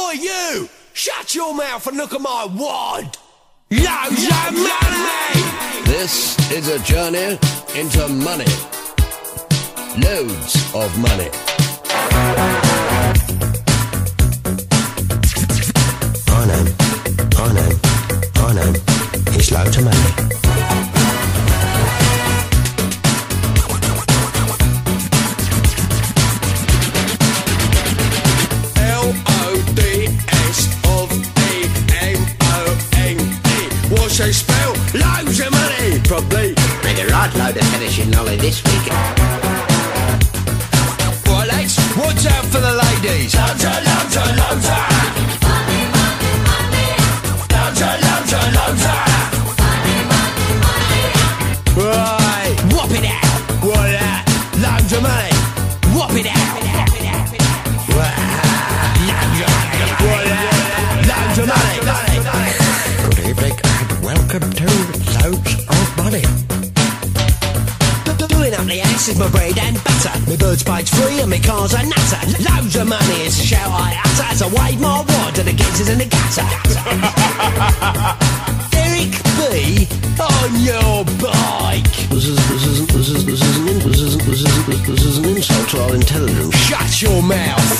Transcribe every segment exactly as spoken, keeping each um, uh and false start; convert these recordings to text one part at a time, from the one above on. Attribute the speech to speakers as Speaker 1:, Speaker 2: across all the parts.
Speaker 1: Oi, you! Shut your mouth and look at my wad! Loads of money!
Speaker 2: This is a journey into money. Loads of money.
Speaker 3: Arnhem, Arnhem, Arnhem, it's loads of money.
Speaker 1: L O D S of E M O N E. What's it spell? Loads of money! Probably.
Speaker 3: Made a right load of finishing knowledge this weekend.
Speaker 1: Right, lads, watch out for the ladies. Loads of, loads of, loads of.
Speaker 4: Money, money, money.
Speaker 1: Loads of, loads of, loads of.
Speaker 4: Money, money, money.
Speaker 1: Right, whop it out. What that? Loads of money. Whop it out. Right, loads of money. What that? Loads of money.
Speaker 3: Good evening and welcome to Loads of Money.
Speaker 1: Doing up the house is my bread and butter. My bird's page free and my car's a nutter. Loads of money is a shout I utter as I wave my wad to the geezers in the gutter. Eric B on your bike.
Speaker 2: This is this isn't this is this isn't in- this isn't this isn't this, this is an insult to our intelligence.
Speaker 1: Shut your mouth.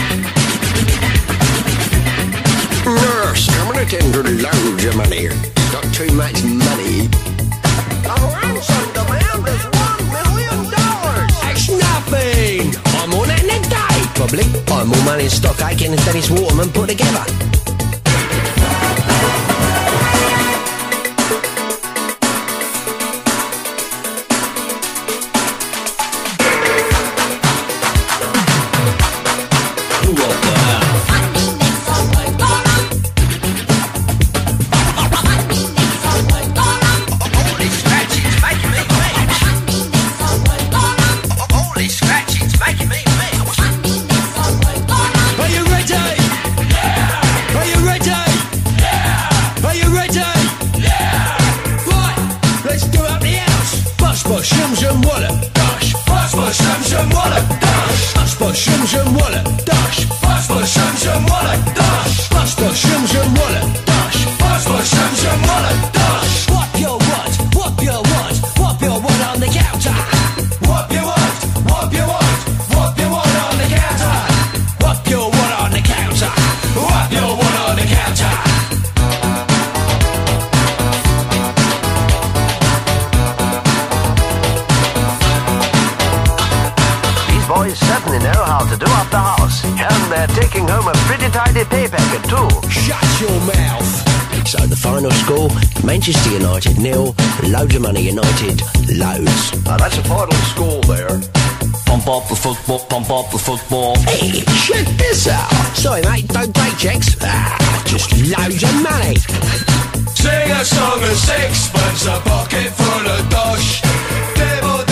Speaker 2: Nurse, coming into loads of money. Got too much money.
Speaker 1: Our ransom demand is one million dollars. That's nothing. I'm more than a day.
Speaker 3: Probably. I'm more money in Stock Aitken and Dennis Waterman put together.
Speaker 1: Are you ready? Yeah. Are you ready? Yeah. Are you ready? Yeah. Right, let's do up the house. Bus, bus, shum, shum, walla, dash. Bus, bus, shum, shum, walla, dash. Bus, bus, shum, shum, walla, dash. Bus, bus, shum, shum, walla, dash. Bus, bus, shum, shum, walla, dash. Bus, bus, shum, shum, walla, dash. Whop your what? Whop your what? Whop your what on the counter? Whop your what? Whop your what? Whop your what on the counter? Whop your what on the counter? Whop your what on the counter?
Speaker 5: These boys certainly know how to do up the house. And they're taking home a pretty tidy pay packet too.
Speaker 1: Shut your mouth.
Speaker 3: So the final score, Manchester United nil, Loads of Money United, loads.
Speaker 2: Now that's a final score there.
Speaker 6: Pump up the football, pump up the football.
Speaker 3: Hey, check this out. Sorry mate, don't take checks. Ah, just loads of money.
Speaker 1: Sing a song of sixpence, a pocket full of dosh. Devil